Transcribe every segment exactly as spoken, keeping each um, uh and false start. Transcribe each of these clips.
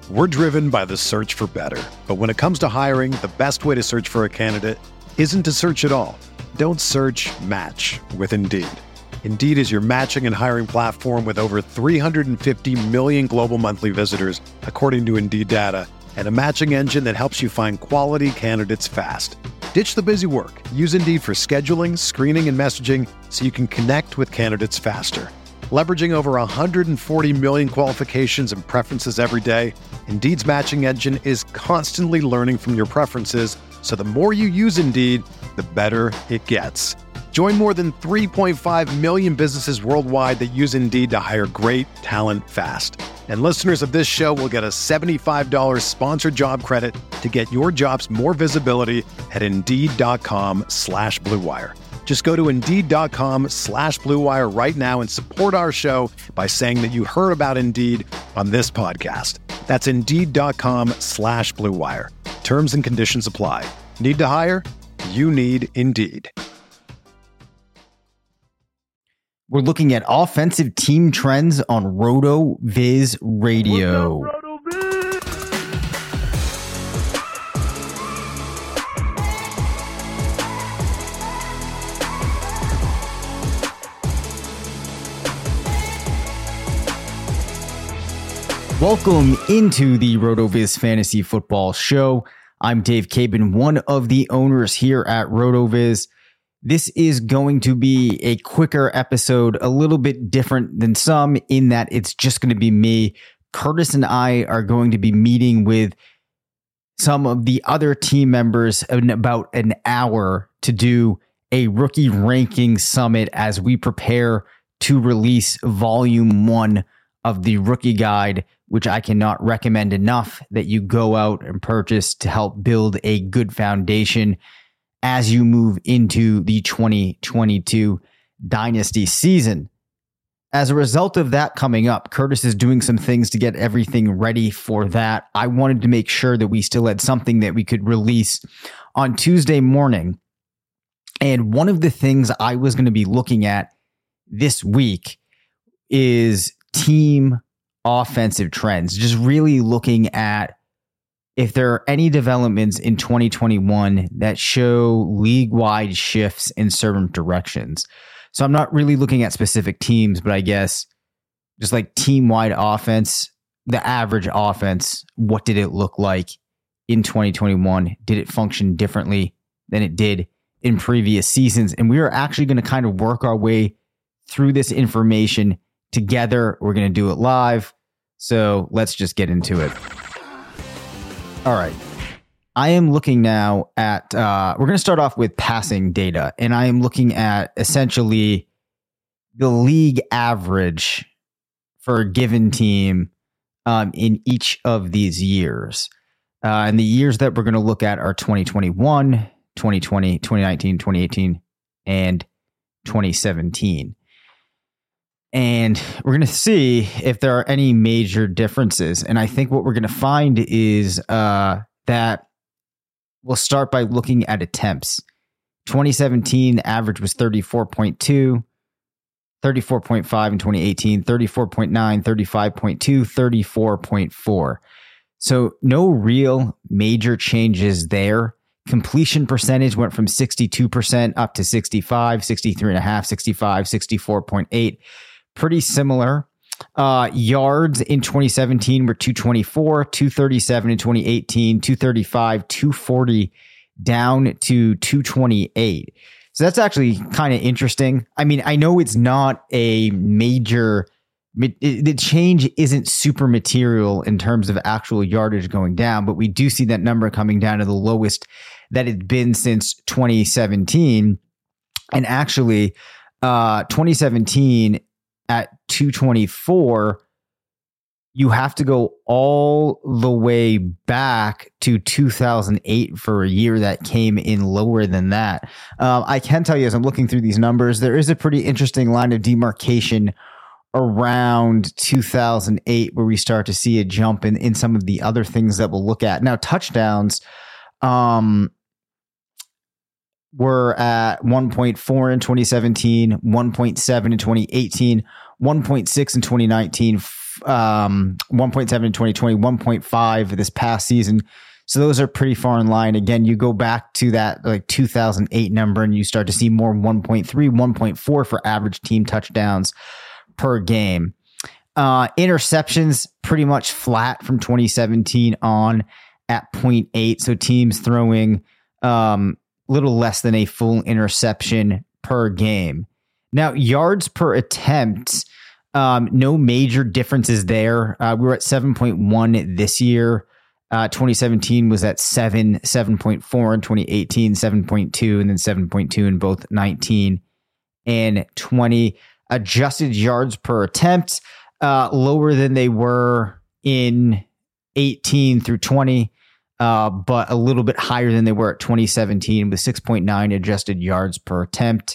We're driven by the search for better. But when it comes to hiring, the best way to search for a candidate isn't to search at all. Don't search, match with Indeed. Indeed is your matching and hiring platform with over three hundred fifty million global monthly visitors, according to Indeed data, and a matching engine that helps you find quality candidates fast. Ditch the busy work. Use Indeed for scheduling, screening, and messaging so you can connect with candidates faster. Leveraging over one hundred forty million qualifications and preferences every day, Indeed's matching engine is constantly learning from your preferences, so the more you use Indeed, the better it gets. Join more than three point five million businesses worldwide that use Indeed to hire great talent fast. And listeners of this show will get a seventy-five dollars sponsored job credit to get your jobs more visibility at Indeed.com slash Blue Wire. Just go to Indeed.com slash Blue Wire right now and support our show by saying that you heard about Indeed on this podcast. That's Indeed.com slash Blue Wire. Terms and conditions apply. Need to hire? You need Indeed. We're looking at offensive team trends on RotoViz Radio. What's up, RotoViz? Welcome into the RotoViz Fantasy Football Show. I'm Dave Cabin, one of the owners here at RotoViz. This is going to be a quicker episode, a little bit different than some in that it's just going to be me. Curtis and I are going to be meeting with some of the other team members in about an hour to do a rookie ranking summit as we prepare to release volume one of the rookie guide, which I cannot recommend enough that you go out and purchase to help build a good foundation as you move into the twenty twenty-two Dynasty season. As a result of that coming up, Curtis is doing some things to get everything ready for that. I wanted to make sure that we still had something that we could release on Tuesday morning. And one of the things I was going to be looking at this week is team offensive trends, just really looking at if there are any developments in twenty twenty-one that show league-wide shifts in certain directions. So I'm not really looking at specific teams, but I guess just like team-wide offense, the average offense, what did it look like in twenty twenty-one? Did it function differently than it did in previous seasons? And we are actually going to kind of work our way through this information together. We're going to do it live. So let's just get into it. All right. I am looking now at, uh, we're going to start off with passing data, and I am looking at essentially the league average for a given team um, in each of these years. Uh, and the years that we're going to look at are twenty twenty-one, twenty twenty, twenty nineteen, twenty eighteen, and twenty seventeen. And we're going to see if there are any major differences. And I think what we're going to find is uh, that we'll start by looking at attempts. twenty seventeen average was thirty-four point two, thirty-four point five in twenty eighteen, thirty-four point nine, thirty-five point two, thirty-four point four. So no real major changes there. Completion percentage went from sixty-two percent up to sixty-five, sixty-three point five, sixty-five, sixty-four point eight. Pretty similar. Uh, yards in twenty seventeen were two twenty-four, two thirty-seven in twenty eighteen, two thirty-five, two forty down to two twenty-eight. So that's actually kind of interesting. I mean, I know it's not a major, the change isn't super material in terms of actual yardage going down, but we do see that number coming down to the lowest that it's been since twenty seventeen. And actually, uh, twenty seventeen at two twenty-four, you have to go all the way back to two thousand eight for a year that came in lower than that. Um, I can tell you, as I'm looking through these numbers, there is a pretty interesting line of demarcation around two thousand eight where we start to see a jump in, in some of the other things that we'll look at. Now, touchdowns um, were at one point four in twenty seventeen, one point seven in twenty eighteen, one point six in twenty nineteen, um, one point seven in twenty twenty, one point five this past season. So those are pretty far in line. Again, you go back to that like two thousand eight number and you start to see more one point three, one point four for average team touchdowns per game. Uh, interceptions pretty much flat from twenty seventeen on at zero point eight. So teams throwing um, little less than a full interception per game. Now, yards per attempt, um, no major differences there. Uh, we were at seven point one this year. Uh, twenty seventeen was at seven, seven point four in twenty eighteen, seven point two, and then seven point two in both nineteen and twenty. Adjusted yards per attempt, uh, lower than they were in eighteen through twenty, uh, but a little bit higher than they were at twenty seventeen with six point nine adjusted yards per attempt.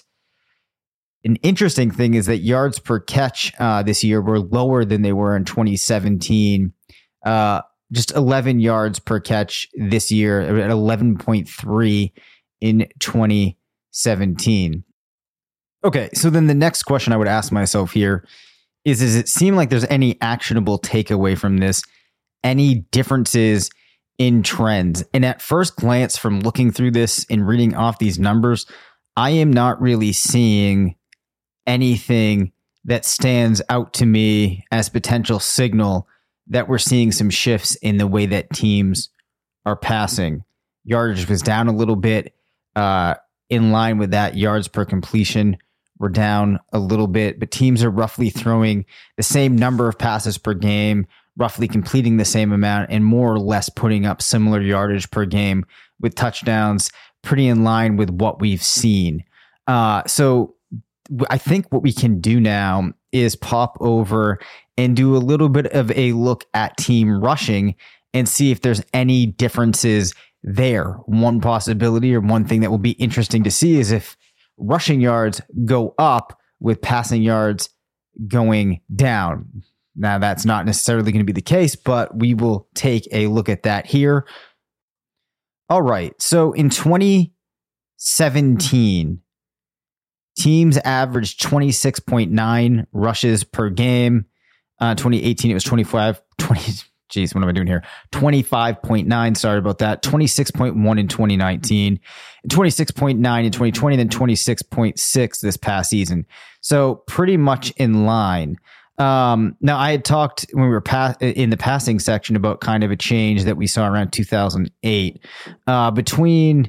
An interesting thing is that yards per catch uh, this year were lower than they were in twenty seventeen. Uh, just eleven yards per catch this year at eleven point three in twenty seventeen. Okay, so then the next question I would ask myself here is, does it seem like there's any actionable takeaway from this? Any differences in trends? And at first glance, from looking through this and reading off these numbers, I am not really seeing anything that stands out to me as potential signal that we're seeing some shifts in the way that teams are passing. Yardage was down a little bit. Uh, in line with that, yards per completion were down a little bit, but teams are roughly throwing the same number of passes per game, roughly completing the same amount, and more or less putting up similar yardage per game with touchdowns pretty in line with what we've seen. Uh, so I think what we can do now is pop over and do a little bit of a look at team rushing and see if there's any differences there. One possibility or one thing that will be interesting to see is if rushing yards go up with passing yards going down. Now, that's not necessarily going to be the case, but we will take a look at that here. All right. So in twenty seventeen, teams averaged twenty-six point nine rushes per game. Uh, twenty eighteen, it was twenty-five, twenty, geez, what am I doing here? twenty-five point nine, sorry about that. twenty-six point one in twenty nineteen, twenty-six point nine in twenty twenty, then twenty-six point six this past season. So pretty much in line. Um, now, I had talked when we were pa- in the passing section about kind of a change that we saw around two thousand eight. Uh, between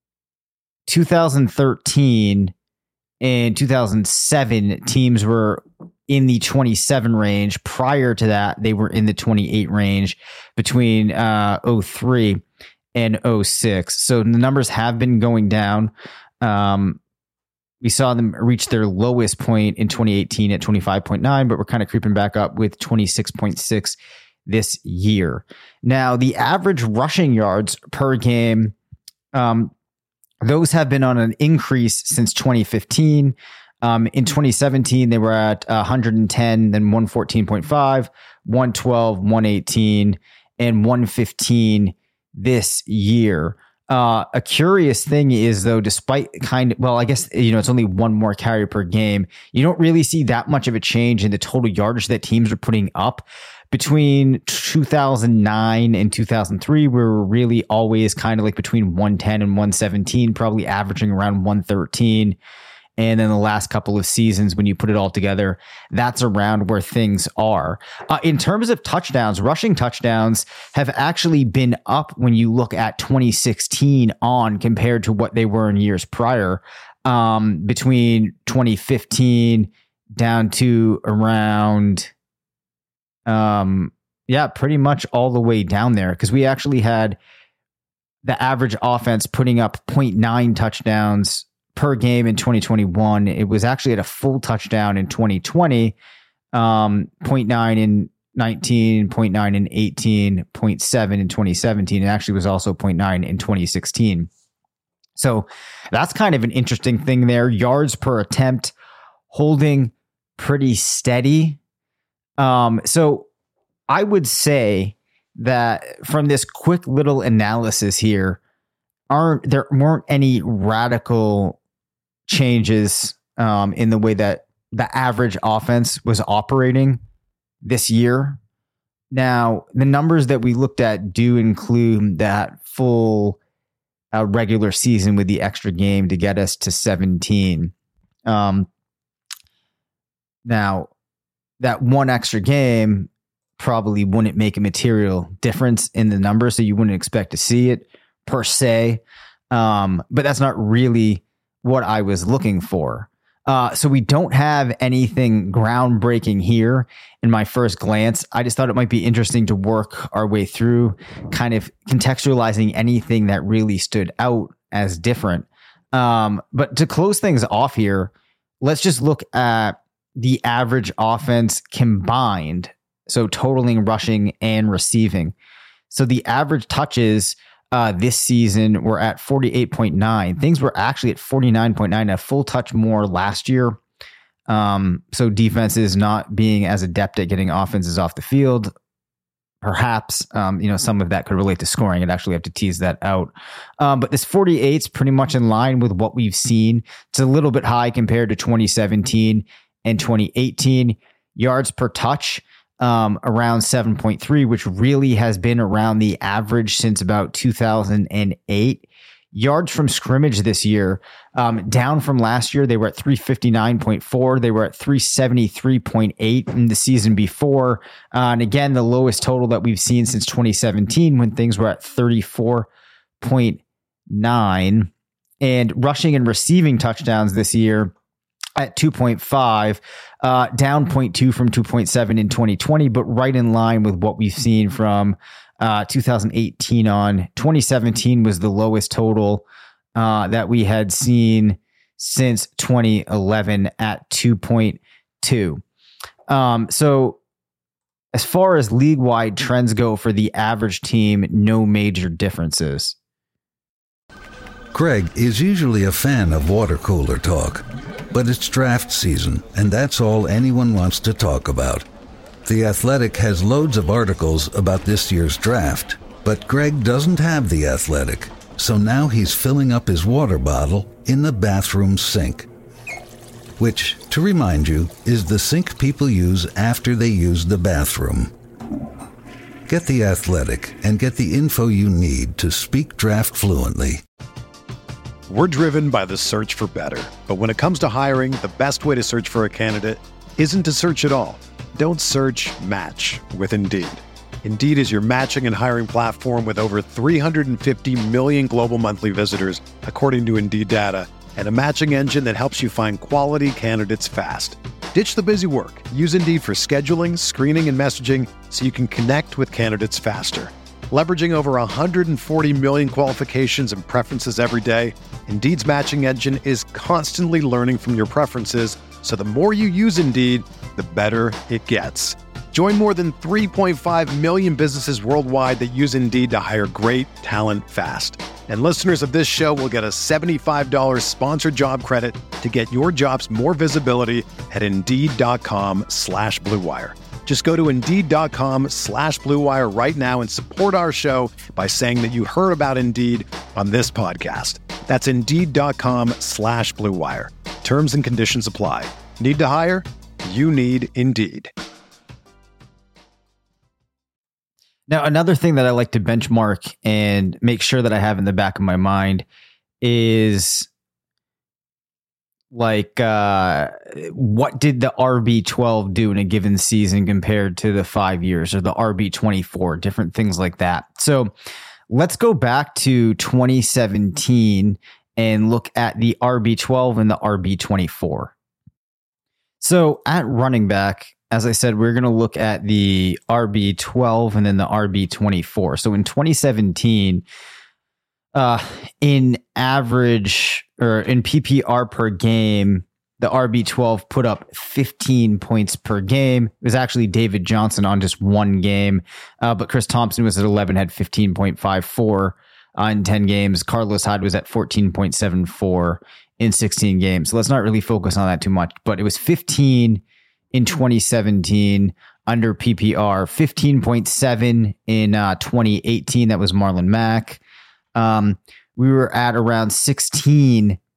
two thousand thirteen and two thousand seven, teams were in the twenty-seven range. Prior to that, they were in the twenty-eight range between uh, oh three and oh six. So the numbers have been going down. Um, we saw them reach their lowest point in twenty eighteen at twenty-five point nine, but we're kind of creeping back up with twenty-six point six this year. Now, the average rushing yards per game, um, those have been on an increase since twenty fifteen. Um, in twenty seventeen, they were at one hundred ten, then one fourteen point five, one twelve, one eighteen, and one fifteen this year. Uh, a curious thing is, though, despite kind of, well, I guess, you know, it's only one more carry per game, you don't really see that much of a change in the total yardage that teams are putting up. Between two thousand nine and two thousand three, we were really always kind of like between one ten and one seventeen, probably averaging around one thirteen. And then the last couple of seasons, when you put it all together, that's around where things are. Uh, in terms of touchdowns, rushing touchdowns have actually been up when you look at twenty sixteen on compared to what they were in years prior. Um, between twenty fifteen down to around, um, yeah, pretty much all the way down there, because we actually had the average offense putting up zero point nine touchdowns per game in twenty twenty-one. It was actually at a full touchdown in twenty twenty, um, zero point nine in nineteen, zero point nine in eighteen, zero point seven in twenty seventeen, and actually was also zero point nine in twenty sixteen. So that's kind of an interesting thing there. Yards per attempt holding pretty steady. Um, so I would say that from this quick little analysis here, aren't there weren't any radical changes um, in the way that the average offense was operating this year. Now, the numbers that we looked at do include that full uh, regular season with the extra game to get us to seventeen. Um, now, that one extra game probably wouldn't make a material difference in the number, so you wouldn't expect to see it per se. Um, but that's not really what I was looking for. Uh, so we don't have anything groundbreaking here in my first glance. I just thought it might be interesting to work our way through kind of contextualizing anything that really stood out as different. Um, but to close things off here, let's just look at the average offense combined. So totaling rushing and receiving. So the average touches Uh, this season we're at forty-eight point nine. Things were actually at forty-nine point nine, a full touch more last year. Um, so defenses not being as adept at getting offenses off the field. Perhaps, um, you know, some of that could relate to scoring. I'd actually have to tease that out. Um, but this forty-eight is pretty much in line with what we've seen. It's a little bit high compared to twenty seventeen and twenty eighteen. Yards per touch, Um, around seven point three, which really has been around the average since about two thousand eight. Yards from scrimmage this year, um, down from last year. They were at three fifty-nine point four. They were at three seventy-three point eight in the season before. Uh, and again, the lowest total that we've seen since twenty seventeen when things were at thirty-four point nine. And rushing and receiving touchdowns this year at two point five, uh, down zero point two from two point seven in twenty twenty, but right in line with what we've seen from uh, two thousand eighteen on. twenty seventeen was the lowest total uh, that we had seen since twenty eleven at two point two. Um, so as far as league-wide trends go for the average team, no major differences. Greg is usually a fan of water cooler talk. But it's draft season, and that's all anyone wants to talk about. The Athletic has loads of articles about this year's draft, but Greg doesn't have The Athletic, so now he's filling up his water bottle in the bathroom sink. Which, to remind you, is the sink people use after they use the bathroom. Get The Athletic and get the info you need to speak draft fluently. We're driven by the search for better. But when it comes to hiring, the best way to search for a candidate isn't to search at all. Don't search, match with Indeed. Indeed is your matching and hiring platform with over three hundred fifty million global monthly visitors, according to Indeed data, and a matching engine that helps you find quality candidates fast. Ditch the busy work. Use Indeed for scheduling, screening, and messaging so you can connect with candidates faster. Leveraging over one hundred forty million qualifications and preferences every day, Indeed's matching engine is constantly learning from your preferences, so the more you use Indeed, the better it gets. Join more than three point five million businesses worldwide that use Indeed to hire great talent fast. And listeners of this show will get a seventy-five dollars sponsored job credit to get your jobs more visibility at Indeed.com slash Blue Wire. Just go to Indeed.com slash Blue Wire right now and support our show by saying that you heard about Indeed on this podcast. That's Indeed.com slash Blue Wire. Terms and conditions apply. Need to hire? You need Indeed. Now, another thing that I like to benchmark and make sure that I have in the back of my mind is like, uh, what did the R B twelve do in a given season compared to the five years or the R B twenty-four, different things like that. So let's go back to twenty seventeen and look at the R B twelve and the R B twenty-four. So at running back, as I said, we're going to look at the R B twelve and then the R B twenty-four. So in twenty seventeen, uh, in average or in P P R per game, the R B twelve put up fifteen points per game. It was actually David Johnson on just one game, uh, but Chris Thompson was at eleven, had fifteen point five four uh, in ten games. Carlos Hyde was at fourteen point seven four in sixteen games. So let's not really focus on that too much, but it was fifteen in twenty seventeen under P P R, fifteen point seven in uh, twenty eighteen. That was Marlon Mack. Um, we were at around sixteen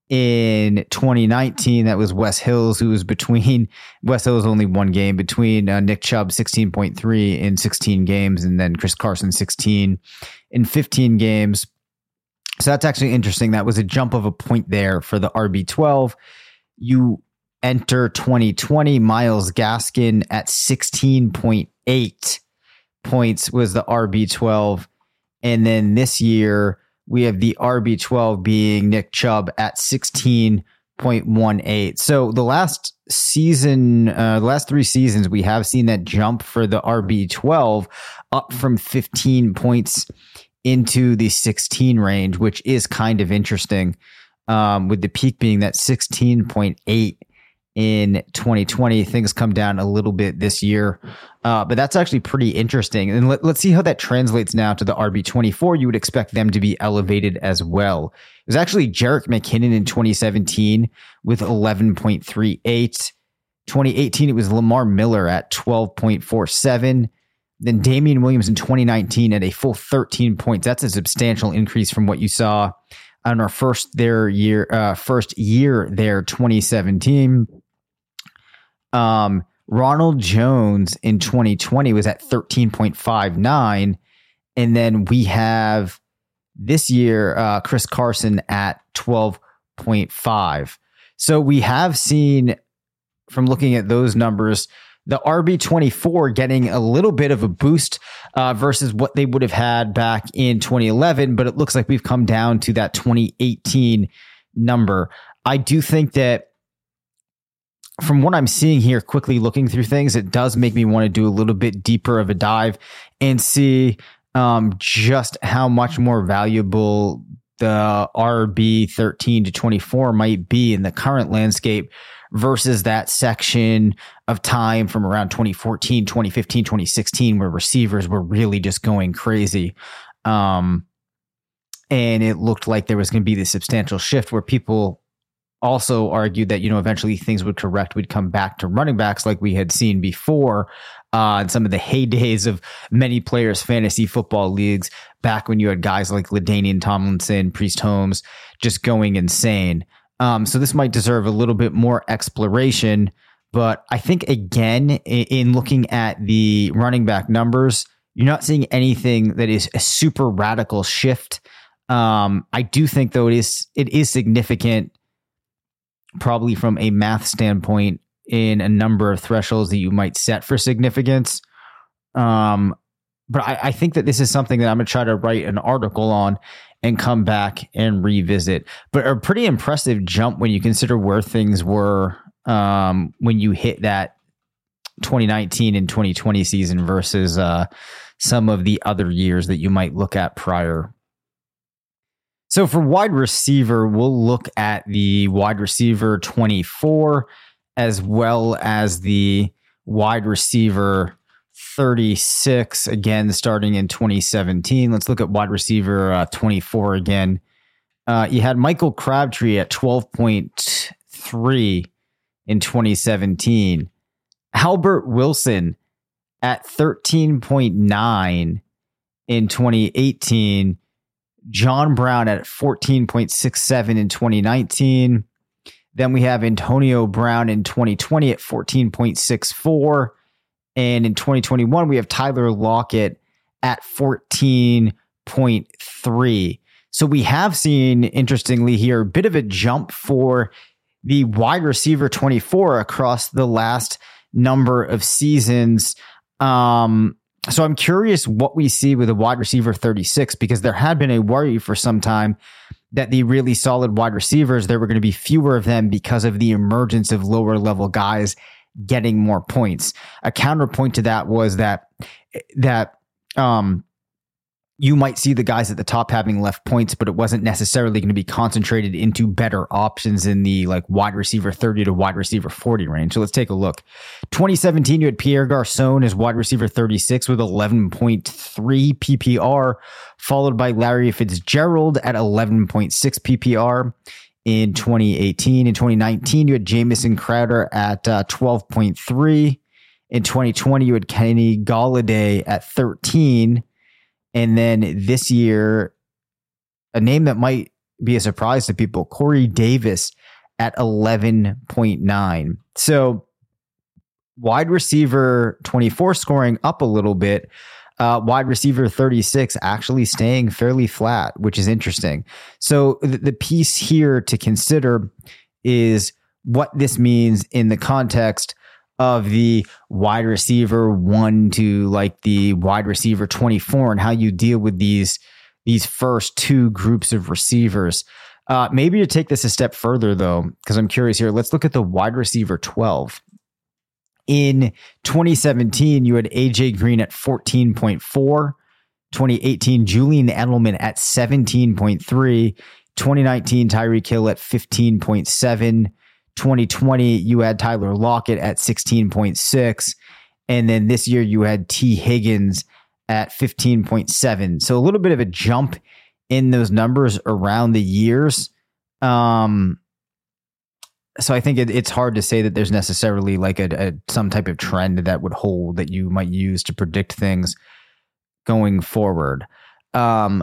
In twenty nineteen, that was Wes Hills, who was between Wes Hills only one game between uh, Nick Chubb sixteen point three in sixteen games, and then Chris Carson sixteen in fifteen games. So that's actually interesting. That was a jump of a point there for the R B twelve. You enter twenty twenty, Myles Gaskin at sixteen point eight points was the R B twelve. And then this year, we have the R B twelve being Nick Chubb at sixteen point one eight. So the last season, uh, the last three seasons, we have seen that jump for the R B twelve up from fifteen points into the sixteen range, which is kind of interesting, um, with the peak being that sixteen point eight in twenty twenty. Things come down a little bit this year, uh, but that's actually pretty interesting. And let, let's see how that translates now to the R B twenty-four. You would expect them to be elevated as well. It was actually Jerick McKinnon in twenty seventeen with eleven point three eight. twenty eighteen, it was Lamar Miller at twelve point four seven. Then Damian Williams in twenty nineteen at a full thirteen points. That's a substantial increase from what you saw on our first their year, uh, first year there, twenty seventeen. Um, Ronald Jones in twenty twenty was at thirteen point five nine. And then we have this year, uh, Chris Carson at twelve point five. So we have seen, from looking at those numbers, the R B twenty-four getting a little bit of a boost uh, versus what they would have had back in twenty eleven, but it looks like we've come down to that twenty eighteen number. I do think that from what I'm seeing here, quickly looking through things, it does make me want to do a little bit deeper of a dive and see um, just how much more valuable the R B thirteen to twenty-four might be in the current landscape versus that section of time from around twenty fourteen, twenty fifteen, twenty sixteen, where receivers were really just going crazy. Um, and it looked like there was going to be this substantial shift where people also argued that, you know, eventually things would correct. We'd come back to running backs like we had seen before uh, in some of the heydays of many players' fantasy football leagues, back when you had guys like LaDainian Tomlinson, Priest Holmes, just going insane. Um, so this might deserve a little bit more exploration. But I think, again, in, in looking at the running back numbers, you're not seeing anything that is a super radical shift. Um, I do think, though, it is it is significant, probably from a math standpoint, in a number of thresholds that you might set for significance. Um, but I, I think that this is something that I'm going to try to write an article on and come back and revisit. But a pretty impressive jump when you consider where things were um, when you hit that twenty nineteen and twenty twenty season versus uh, some of the other years that you might look at prior. So for wide receiver, we'll look at the wide receiver twenty-four as well as the wide receiver thirty-six, again, starting in twenty seventeen. Let's look at wide receiver uh, twenty-four again. Uh, you had Michael Crabtree at twelve point three in twenty seventeen. Albert Wilson at thirteen point nine in twenty eighteen. John Brown at fourteen point six seven in twenty nineteen. Then we have Antonio Brown in twenty twenty at fourteen point six four. And in twenty twenty-one, we have Tyler Lockett at fourteen point three. So we have seen, interestingly here, a bit of a jump for the wide receiver twenty-four across the last number of seasons. Um, So I'm curious what we see with a wide receiver thirty-six, because there had been a worry for some time that the really solid wide receivers, there were going to be fewer of them because of the emergence of lower level guys getting more points. A counterpoint to that was that, that, um, you might see the guys at the top having left points, but it wasn't necessarily going to be concentrated into better options in the like wide receiver thirty to wide receiver forty range. So let's take a look. twenty seventeen, you had Pierre Garçon as wide receiver thirty-six with eleven point three P P R, followed by Larry Fitzgerald at eleven point six P P R. In twenty eighteen, in twenty nineteen, you had Jamison Crowder at uh, twelve point three. In twenty twenty, you had Kenny Golladay at thirteen. And then this year, a name that might be a surprise to people. Corey Davis at eleven point nine. So wide receiver twenty-four scoring up a little bit. Uh, wide receiver thirty-six actually staying fairly flat, which is interesting. So th- the piece here to consider is what this means in the context of the wide receiver one to like the wide receiver twenty-four and how you deal with these, these first two groups of receivers. Uh, maybe to take this a step further though, because I'm curious here, let's look at the wide receiver twelve. In twenty seventeen, you had A J Green at fourteen point four, twenty eighteen, Julian Edelman at seventeen point three, twenty nineteen, Tyreek Hill at fifteen point seven, twenty twenty, you had Tyler Lockett at sixteen point six, and then this year you had T. Higgins at fifteen point seven. So a little bit of a jump in those numbers around the years. Um, so I think it, it's hard to say that there's necessarily like a, a some type of trend that would hold that you might use to predict things going forward. Um,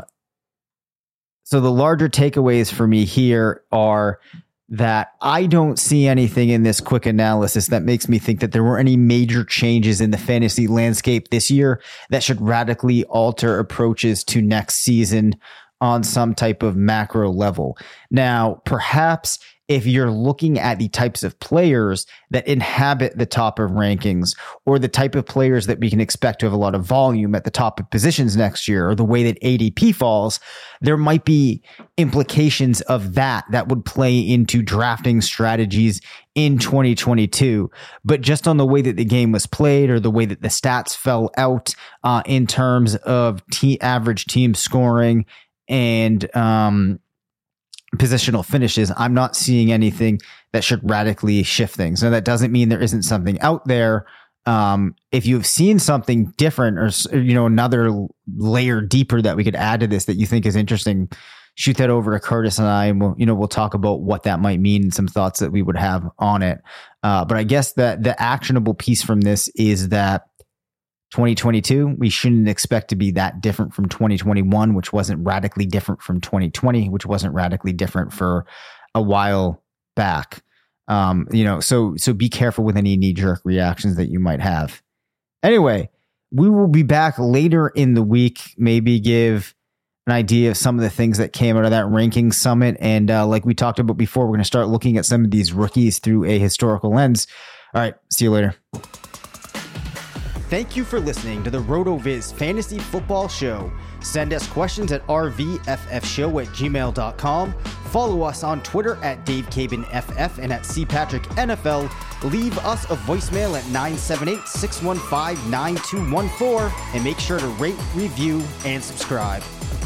so the larger takeaways for me here are that I don't see anything in this quick analysis that makes me think that there were any major changes in the fantasy landscape this year that should radically alter approaches to next season on some type of macro level. Now, perhaps if you're looking at the types of players that inhabit the top of rankings, or the type of players that we can expect to have a lot of volume at the top of positions next year, or the way that A D P falls, there might be implications of that that would play into drafting strategies in twenty twenty-two. But just on the way that the game was played, or the way that the stats fell out uh, in terms of te- average team scoring and um, positional finishes, I'm not seeing anything that should radically shift things. Now, that doesn't mean there isn't something out there. Um, if you've seen something different, or, you know, another layer deeper that we could add to this that you think is interesting, shoot that over to Curtis and I, and we'll, you know, we'll talk about what that might mean and some thoughts that we would have on it. Uh, but I guess that the actionable piece from this is that twenty twenty-two, we shouldn't expect to be that different from twenty twenty-one, which wasn't radically different from twenty twenty, which wasn't radically different for a while back. Um, you know, so so be careful with any knee-jerk reactions that you might have. Anyway, we will be back later in the week, maybe give an idea of some of the things that came out of that ranking summit. And uh, like we talked about before, we're going to start looking at some of these rookies through a historical lens. All right, see you later. Thank you for listening to the RotoViz Fantasy Football Show. Send us questions at r v f f show at gmail dot com. Follow us on Twitter at Dave Cabin F F and at C Patrick N F L. Leave us a voicemail at nine seven eight, six one five, nine two one four and make sure to rate, review, and subscribe.